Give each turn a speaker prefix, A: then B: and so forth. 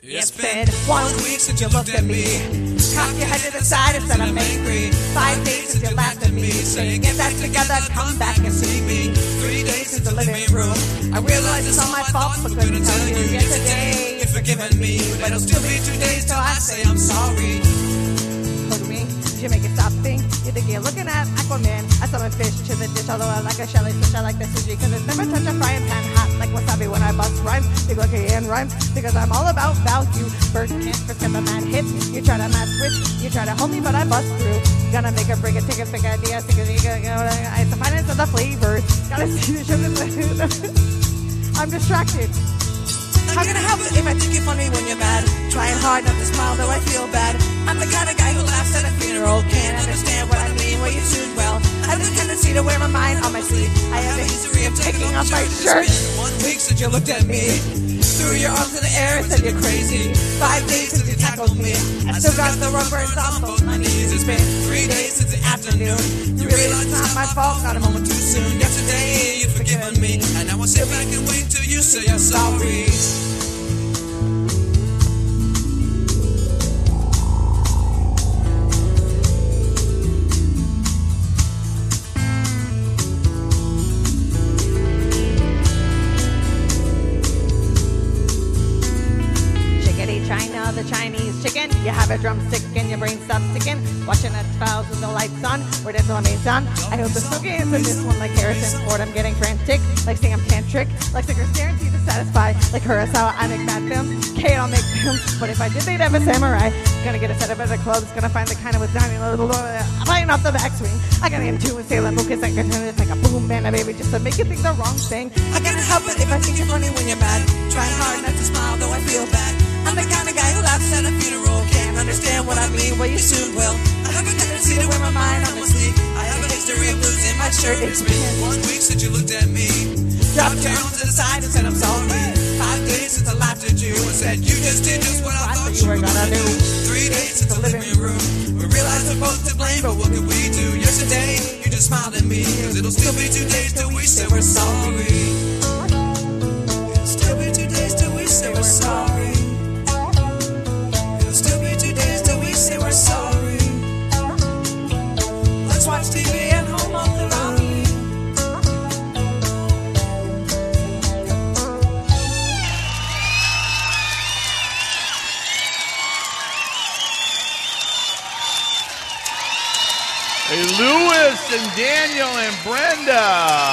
A: It's been 1 week since you looked at me. Cock your head to the side and said I'm angry. 5 days since you laughed at me, saying get that together, come back and see me. 3 days since the living room. I realize it's all my fault, but couldn't tell you yesterday. You've forgiven me, but it'll still be 2 days till I say I'm sorry. Look at me, you make it stop think. You think you're looking at Aquaman. I summon fish to the dish, although I like a shelly fish. I like the sushi, cause it's never touch a frying pan hot like wasabi when I bust rhymes. Think like a and rhymes, because I'm all about value. First can't forget the man hit. You try to match switch, you try to hold me, but I bust through. Gonna make a break a ticket, pick idea, stick a it's the finance of the flavors. Gotta see the sugar. I'm distracted. How can I help it if I think you're funny when you're mad? Trying hard not to smile, though I feel bad. I'm the kind of guy who laughs at a funeral. Can't understand what I mean, well you should well. I have the tendency to wear my mind on my sleeve. I have a history of taking off my shirt. It's been 1 week since you looked at me. Threw your arms in the air and said you're crazy. 5 days since you tackled me. I still got the rubbers off both my knees. It's been 3 days since the afternoon. You realize it's not my fault, not a moment too soon. Yesterday you've forgiven me, and now I'll sit back and wait till you say you're sorry. China, the Chinese chicken. You have a drumstick and your brain stops ticking. Watching X-Files with the lights on. We're dancing on main son. I hope the Snooki answer this one like Harrison Ford. I'm getting frantic, like saying I'm tantric, like Sickers guaranteed to satisfy. Like Kurosawa, I make bad films. Kate, I'll make films. But if I did, they'd have a samurai. Gonna get a set up at the clubs. Gonna find the kind of with dining flying off the backswing. I gotta get two and Sailor Moon kiss. I can turn it like a boom band, baby, just to make you think the wrong thing. I can't help it if I think you're funny when you're mad. Trying hard not to smile, though I feel bad. I'm the kind of guy who laughs at a funeral. Can't understand what I mean, well you soon will. I have a tendency to wear my mind on my sleeve. I have a history of losing my shirt. It's been 1 week since you looked at me. Dropped your arms to the side and said I'm sorry. 5 days since I laughed at you and said you just did just what I thought you were gonna do. 3 days since the living room. We realized we're both to blame, but what could we do? Yesterday you just smiled at me, cause it'll still be 2 days till we say we're sorry. It'll still be 2 days till we say we're sorry. Say we're sorry. Let's watch TV at home on the lonely.
B: Hey, Louis and Daniel and Brenda.